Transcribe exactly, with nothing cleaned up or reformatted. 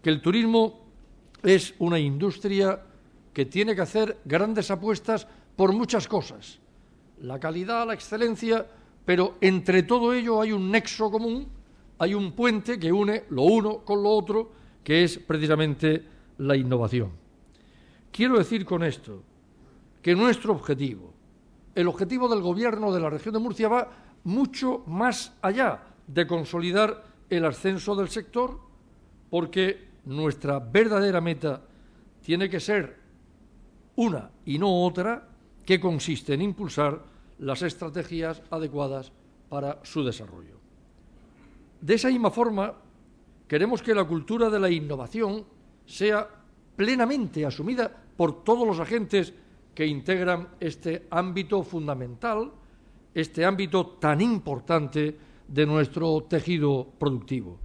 que el turismo es una industria que tiene que hacer grandes apuestas por muchas cosas. La calidad, la excelencia, pero entre todo ello hay un nexo común, hay un puente que une lo uno con lo otro, que es precisamente la innovación. Quiero decir con esto que nuestro objetivo, el objetivo del Gobierno de la región de Murcia, va mucho más allá de consolidar el ascenso del sector, porque nuestra verdadera meta tiene que ser una y no otra, que consiste en impulsar las estrategias adecuadas para su desarrollo. De esa misma forma, queremos que la cultura de la innovación sea plenamente asumida por todos los agentes que integran este ámbito fundamental, este ámbito tan importante de nuestro tejido productivo.